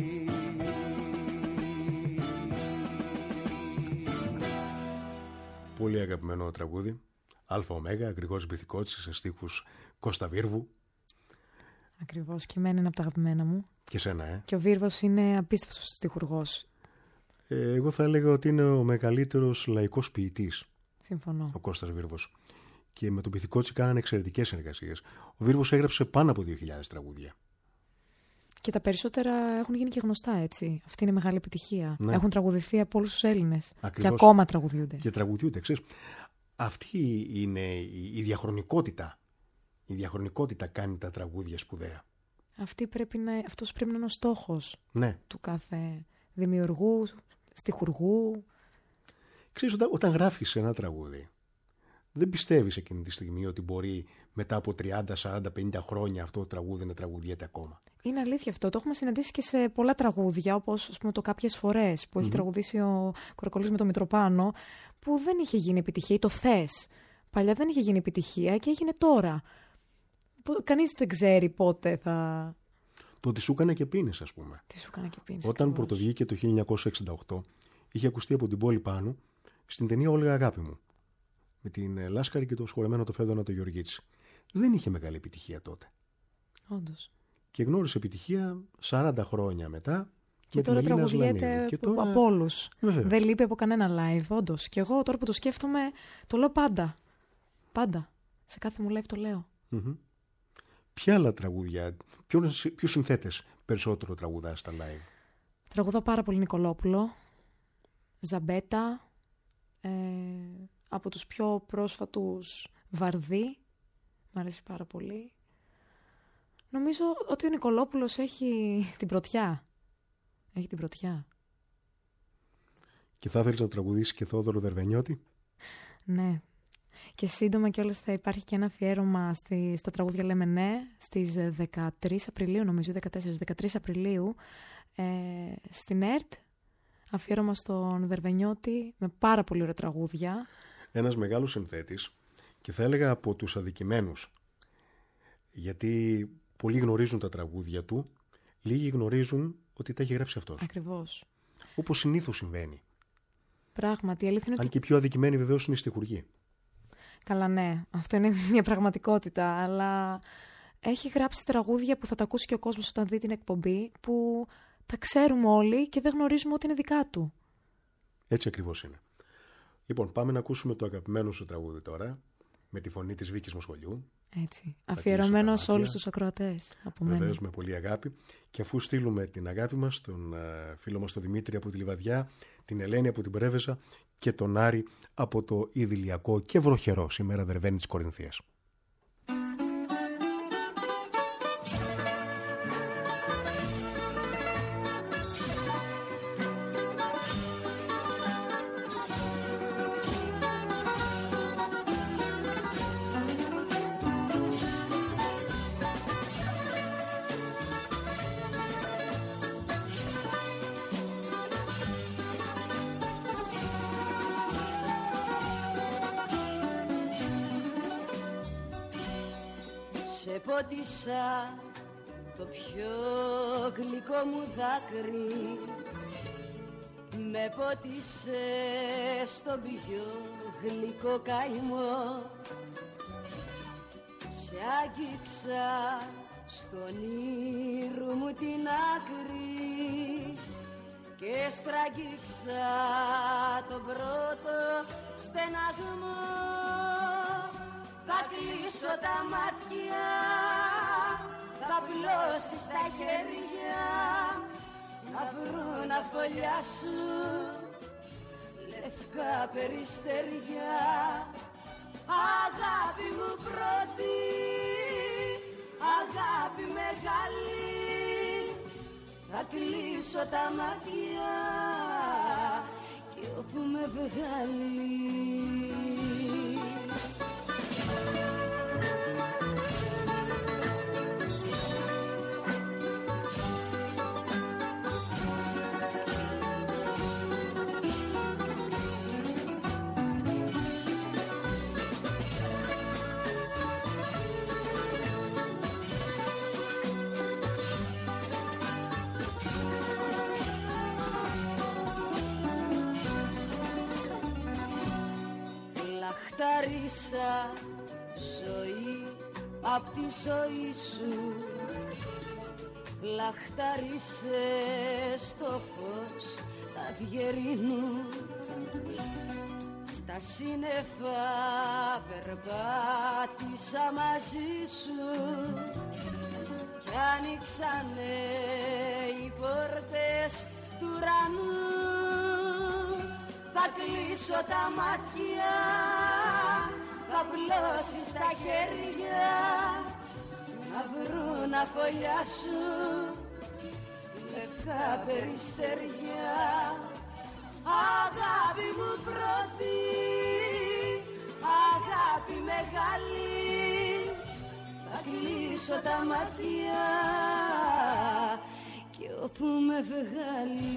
Πολύ αγαπημένο τραγούδι. Αλφα Ωμέγα, Γρηγόρης Μπιθικότσης σε στίχους Κώστα Βίρβου. Ακριβώς, και εμένα είναι από τα αγαπημένα μου. Και σένα, Και ο Βίρβος είναι απίστευτος στιχουργός. Εγώ θα έλεγα ότι είναι ο μεγαλύτερος λαϊκός ποιητής. Συμφωνώ. Ο Κώστας Βίρβος. Και με τον Μπιθικότση κάνανε εξαιρετικές συνεργασίες. Ο Βίρβος έγραψε πάνω από 2.000 τραγούδια. Και τα περισσότερα έχουν γίνει και γνωστά, έτσι. Αυτή είναι μεγάλη επιτυχία. Ναι. Έχουν τραγουδηθεί από όλους τους Έλληνες. Ακριβώς. Και ακόμα τραγουδιούνται. Και τραγουδιούνται, ξέρεις. Αυτή είναι η διαχρονικότητα. Η διαχρονικότητα κάνει τα τραγούδια σπουδαία. Αυτός πρέπει να είναι ο στόχος, Ναι. του κάθε δημιουργού, στιχουργού. Ξέρεις, όταν γράφεις ένα τραγούδι, δεν πιστεύεις εκείνη τη στιγμή ότι μπορεί μετά από 30, 40, 50 χρόνια αυτό το τραγούδι να τραγουδιέται ακόμα. Είναι αλήθεια αυτό. Το έχουμε συναντήσει και σε πολλά τραγούδια, όπως ας πούμε, το «Κάποιες φορές» που έχει τραγουδήσει ο Κορκολής με το Μητροπάνο, που δεν είχε γίνει επιτυχία, ή το «Θες». Παλιά δεν είχε γίνει επιτυχία και έγινε τώρα. Κανείς δεν ξέρει πότε θα... Το «Τι σου έκανε και πίνεις», ας πούμε. Τι σου έκανε και πίνεις. Όταν πρωτοβγήκε το 1968, είχε ακουστεί από την πόλη πάνω στην ταινία «Όλγα αγάπη μου», με την Λάσκαρη και το σχολεμένο το Φέδωνα το Γεωργίτσι. Δεν είχε μεγάλη επιτυχία τότε. Όντως. Και γνώρισε επιτυχία 40 χρόνια μετά. Και τώρα τραγουδιέται από όλους. Δεν λείπει από κανένα live, όντως. Και εγώ τώρα που το σκέφτομαι, το λέω πάντα. Πάντα. Σε κάθε μου live το λέω. Ποια άλλα τραγούδια, ποιους συνθέτες περισσότερο τραγουδάς στα live? Τραγουδάω πάρα πολύ Νικολόπουλο, Ζαμπέτα, από τους πιο πρόσφατους Βαρδί, μ' αρέσει πάρα πολύ. Νομίζω ότι ο Νικολόπουλος έχει την πρωτιά. Έχει την πρωτιά. Και θα ήθελες να τραγουδήσεις και Θόδωρο Δερβενιώτη? Ναι. Και σύντομα κιόλας θα υπάρχει και ένα αφιέρωμα στα τραγούδια Λέμε Ναι, στις 13 Απριλίου, νομίζω, 14-13 Απριλίου, στην ΕΡΤ. Αφιέρωμα στον Δερβενιώτη με πάρα πολύ ωραία τραγούδια. Ένας μεγάλος συνθέτης, και θα έλεγα από τους αδικημένους, γιατί πολλοί γνωρίζουν τα τραγούδια του, λίγοι γνωρίζουν ότι τα έχει γράψει αυτός. Ακριβώς. Όπως συνήθως συμβαίνει. Πράγματι, η αλήθεια είναι ότι... Αν και πιο αδικημένοι βεβαίως είναι οι στιχουργοί. Καλά, ναι. Αυτό είναι μια πραγματικότητα, αλλά έχει γράψει τραγούδια που θα τα ακούσει και ο κόσμος όταν δει την εκπομπή, που τα ξέρουμε όλοι και δεν γνωρίζουμε ότι είναι δικά του. Έτσι ακριβώς είναι. Λοιπόν, πάμε να ακούσουμε το αγαπημένο σου τραγούδι τώρα, με τη φωνή της Βίκης Μοσχολιού. Έτσι. Αφιερωμένο σε όλους τους ακροατές. Βεβαίως, με πολύ αγάπη. Και αφού στείλουμε την αγάπη μας στον φίλο μας τον Δημήτρη από τη Λιβαδιά, την Ελένη από την Πρέβεζα και τον Άρη από το idylιακό και βροχερό σήμερα Δερβαίνη της Κορινθίας. σε πότισα το πιο γλυκό μου δάκρυ, με πότισε στον πιο γλυκό καημό. Σε άγγιξα στον ήρου μου την άκρη και στραγγίξα τον πρώτο στεναγμό. Θα κλείσω τα μάτια, θα πλώσεις τα χέρια, να βρουν αφολιά σου λευκά περιστεριά. Αγάπη μου πρώτη, αγάπη μεγάλη, θα κλείσω τα μάτια και όπου με βγάλει. Λαχταρίσα ζωή απ' τη ζωή σου, λαχταρίσε στο φως τα αυγερίνου. Στα σύννεφα περπάτησα μαζί σου κι άνοιξανε οι πόρτες του ουρανού. Θα κλείσω τα μάτια, θα πλώσεις τα χέρια, να βρουν αφολιά σου λευκά περιστεριά. Αγάπη μου πρώτη, αγάπη μεγάλη, θα κλείσω τα μάτια και όπου με βγάλει.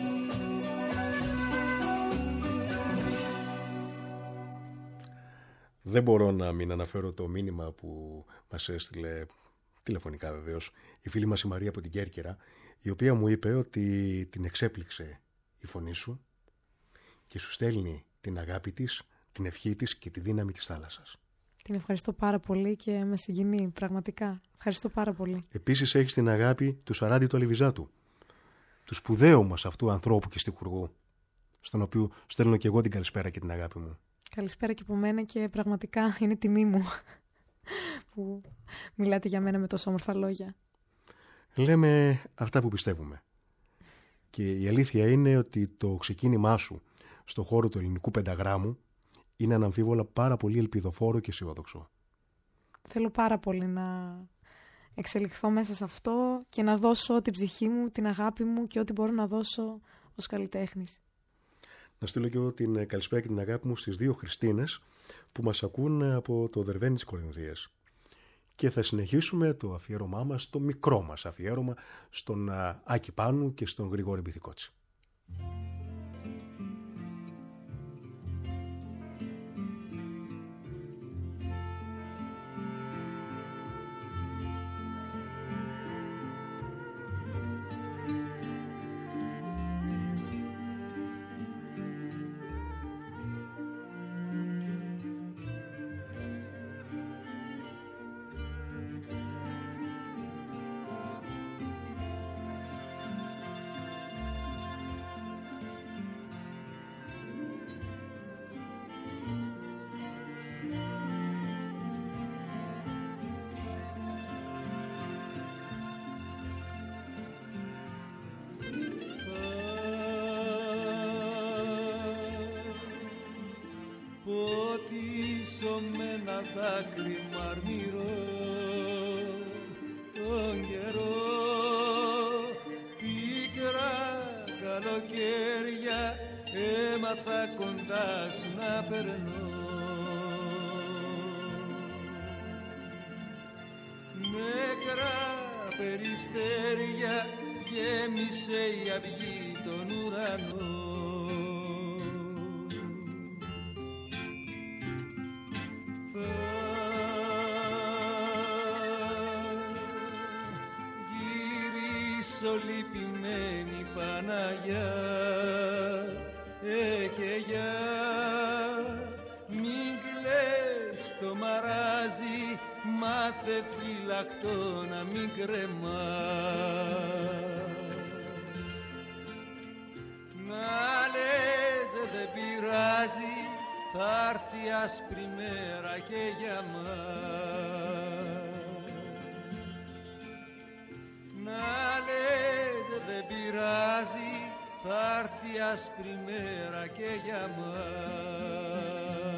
Δεν μπορώ να μην αναφέρω το μήνυμα που μας έστειλε, τηλεφωνικά βεβαίως, η φίλη μας η Μαρία από την Κέρκυρα, η οποία μου είπε ότι την εξέπληξε η φωνή σου και σου στέλνει την αγάπη της, την ευχή της και τη δύναμη της θάλασσας. Την ευχαριστώ πάρα πολύ και με συγκινεί, πραγματικά. Ευχαριστώ πάρα πολύ. Επίσης έχεις την αγάπη του Σαράντη του Αλεβιζάτου, του σπουδαίου μας αυτού ανθρώπου και στιχουργού, στον οποίο στέλνω και εγώ την καλησπέρα και την αγάπη μου. Καλησπέρα και από μένα και πραγματικά είναι τιμή μου που μιλάτε για μένα με τόσο όμορφα λόγια. Λέμε αυτά που πιστεύουμε. Και η αλήθεια είναι ότι το ξεκίνημά σου στον χώρο του ελληνικού πενταγράμμου είναι αναμφίβολα πάρα πολύ ελπιδοφόρο και αισιόδοξο. Θέλω πάρα πολύ να εξελιχθώ μέσα σε αυτό και να δώσω την ψυχή μου, την αγάπη μου και ό,τι μπορώ να δώσω ως καλλιτέχνης. Να στείλω και εγώ την καλησπέρα και την αγάπη μου στις δύο Χριστίνες που μας ακούν από το Δερβένι της Κορινθίας. Και θα συνεχίσουμε το αφιέρωμά μας, το μικρό μας αφιέρωμα, στον Άκη Πάνου και στον Γρηγόρη Μπιθικότση. Δάκρυ μαρμυρό τον καιρό, πίκρα καλοκαίρια έμαθα κοντά σου να περνώ. Νεκρά περιστέρια γέμισε η αυγή τον ουρανό. τόσο λυπημένη Παναγιά. Και για μην κλαις το μαράζι, μάθε φυλακτό να μην κρεμάς. Να λες δεν πειράζει, θα έρθει άσπρη μέρα και για μας. Να λες δεν πειράζει, θα έρθει άσπρη μέρα και για μας.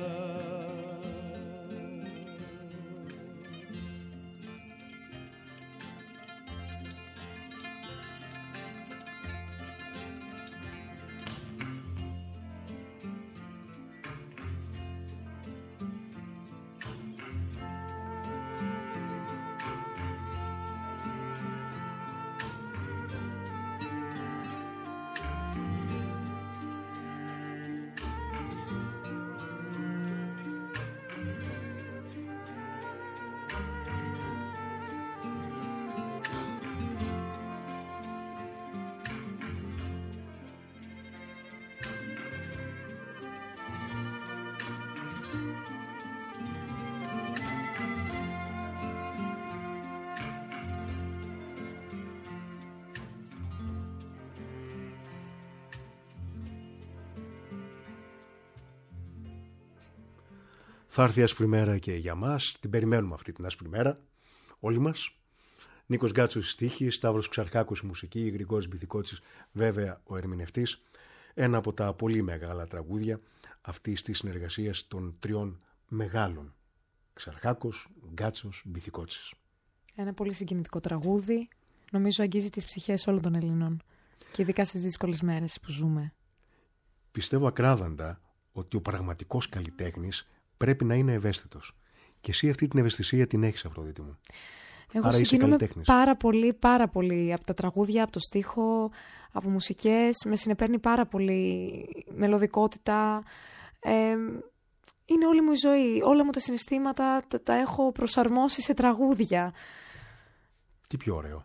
Θα έρθει η άσπρη μέρα και για μας, την περιμένουμε αυτή την άσπρη μέρα, όλοι μας. Νίκος Γκάτσος στη στίχη, Σταύρος Ξαρχάκος στη μουσική, Γρηγόρης Μπιθικότσης βέβαια ο ερμηνευτής. Ένα από τα πολύ μεγάλα τραγούδια αυτής της συνεργασίας των τριών μεγάλων. Ξαρχάκος, Γκάτσος, Μπιθικότσης. Ένα πολύ συγκινητικό τραγούδι. Νομίζω αγγίζει τις ψυχές όλων των Ελλήνων. Και ειδικά στις δύσκολες μέρες που ζούμε. Πιστεύω ακράδαντα ότι ο πραγματικός καλλιτέχνης πρέπει να είναι ευαίσθητος. Και εσύ αυτή την ευαισθησία την έχεις, Αφροδίτη μου. Εγώ συγκινούμαι πάρα πολύ από τα τραγούδια, από το στίχο, από μουσικές. Με συνεπέρνει πάρα πολύ μελωδικότητα. Είναι όλη μου η ζωή. Όλα μου τα συναισθήματα τα έχω προσαρμόσει σε τραγούδια. Τι πιο ωραίο.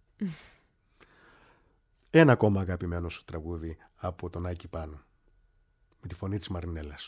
Ένα ακόμα αγαπημένο σου τραγούδι από τον Άκη Πάνο. Με τη φωνή της Μαρινέλας.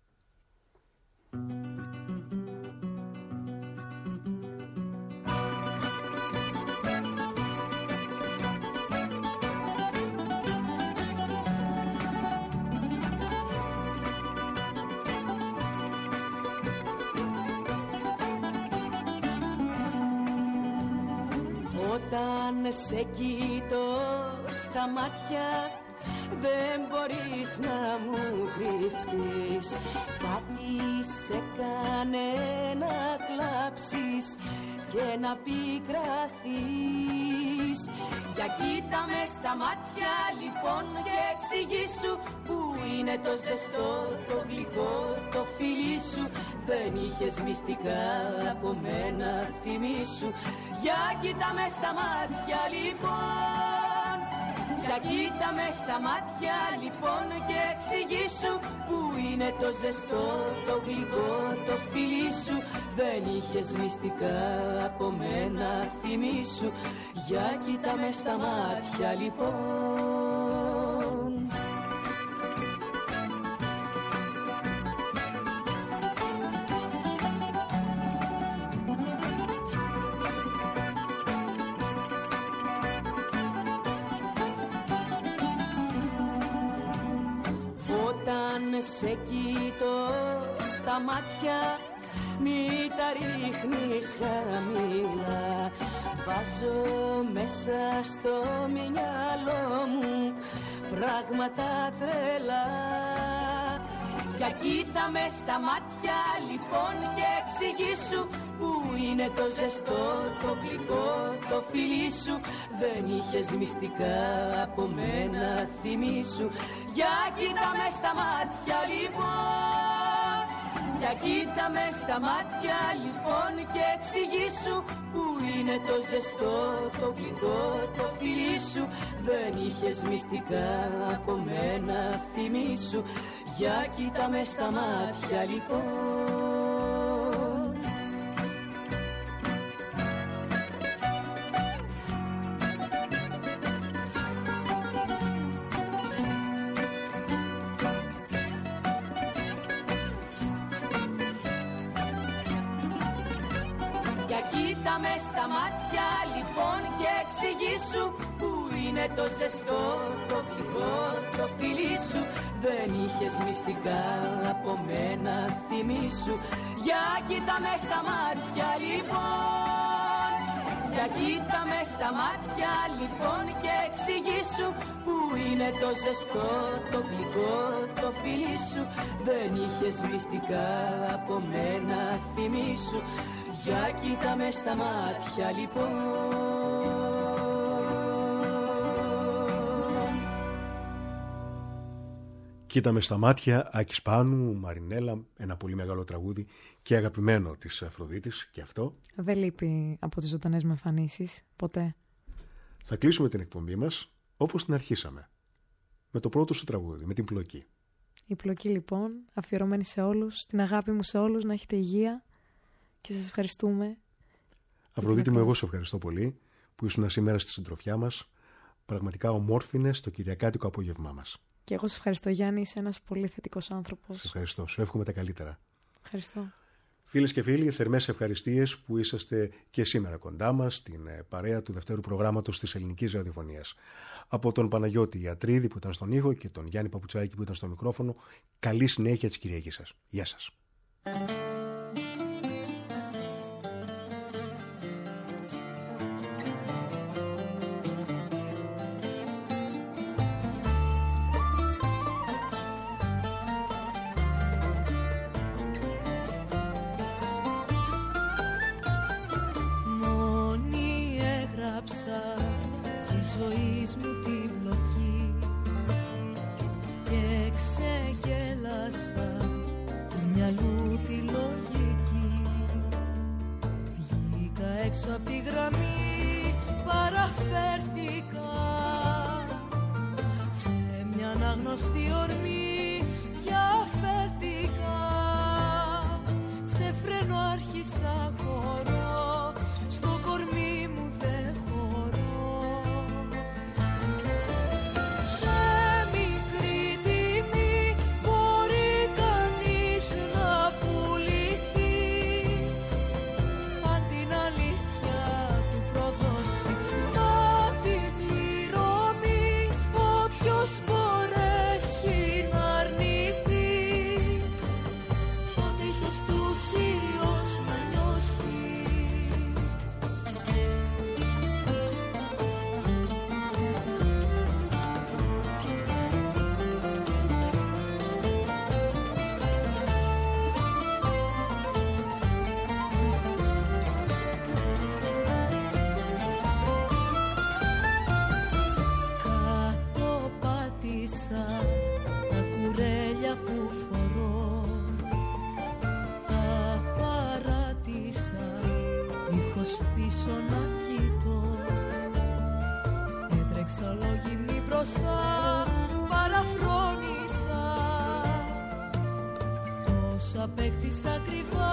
Όταν σε κοιτώ στα μάτια δεν μπορείς να μου κρυφτείς. Κάτι σε κάνε να κλάψεις και να πικραθείς. Για κοίτα με στα μάτια λοιπόν και εξηγήσου που είναι το ζεστό, το γλυκό, το φιλί σου. Δεν είχες μυστικά από μένα, θυμήσου. Για κοίτα με στα μάτια λοιπόν. Για κοίτα με στα μάτια λοιπόν και εξηγήσου που είναι το ζεστό, το γλυκό, το φιλί σου. Δεν είχες μυστικά από μένα, θυμήσου. Για κοίτα με στα μάτια λοιπόν. Σε κοιτώ στα μάτια, μη τα ρίχνεις χαμηλά. Βάζω μέσα στο μυαλό μου πράγματα τρελά. Για κοίτα με στα μάτια λοιπόν και εξηγήσου που είναι το ζεστό, το γλυκό, το φιλί σου. Δεν είχες μυστικά από μένα, θυμήσου. Για κοίτα με στα μάτια λοιπόν. Για κοίτα με στα μάτια λοιπόν και εξηγήσου που είναι το ζεστό, το γλυκό, το φιλί σου. Δεν είχες μυστικά από μένα, θυμήσου. Για κοίτα με στα μάτια λοιπόν. κοίτα με στα μάτια λοιπόν και εξηγήσου που είναι το ζεστό, το γλυκό, το φιλί σου. Δεν είχες μυστικά από μένα, θυμήσου. Για κοίτα με στα μάτια λοιπόν, για κοίτα με στα μάτια λοιπόν και εξηγήσου που είναι το ζεστό, το γλυκό, το φιλί σου. Δεν είχες μυστικά από μένα, θυμήσου. Για κοίτα με στα μάτια λοιπόν. Κοίτα με στα μάτια, Άκης Πάνου, Μαρινέλα, ένα πολύ μεγάλο τραγούδι και αγαπημένο της Αφροδίτης και αυτό. Δεν λείπει από τις ζωντανές μου εμφανίσεις, ποτέ. Θα κλείσουμε την εκπομπή μας όπως την αρχίσαμε. Με το πρώτο σου τραγούδι, με την Πλοκή. Η Πλοκή λοιπόν, αφιερωμένη σε όλους, την αγάπη μου σε όλους, να έχετε υγεία και σας ευχαριστούμε. Αφροδίτη μου, εγώ σε ευχαριστώ πολύ που ήσουν σήμερα στη συντροφιά μας. Πραγματικά ομόρφινες το κυριακάτικο απόγευμά μας. Και εγώ σε ευχαριστώ, Γιάννη, είσαι ένας πολύ θετικός άνθρωπος. Σε ευχαριστώ, σου εύχομαι τα καλύτερα. Ευχαριστώ. Φίλες και φίλοι, θερμές ευχαριστίες που είσαστε και σήμερα κοντά μας στην παρέα του δευτέρου προγράμματος της Ελληνικής Ραδιοφωνίας. Από τον Παναγιώτη Ιατρίδη που ήταν στον ήχο και τον Γιάννη Παπουτσάκη που ήταν στο μικρόφωνο, καλή συνέχεια της Κυριακής σας. Γεια σας. Απ' τη γραμμή παραφέρθηκα σε μια αναγνωστή ορμή και αφέθηκα. Σε φρένο άρχισα χορό, στο κορμί μου δεν χωρώ. Σε μικρή τιμή μπορεί κανείς να πουληθεί, αν την αλήθεια του προδώσει να την πληρωμή, όποιος μπορέσει να αρνηθεί, τότε ίσως πλούσιος να νιώσει. Κάτω πάτησα τα κουρέλια που φορώ, τα παράτησα δίχως πίσω να κοιτώ. Έτρεξα ολόγυμνη μπροστά, παραφρόνησα, όσα απέκτησα κρυβά.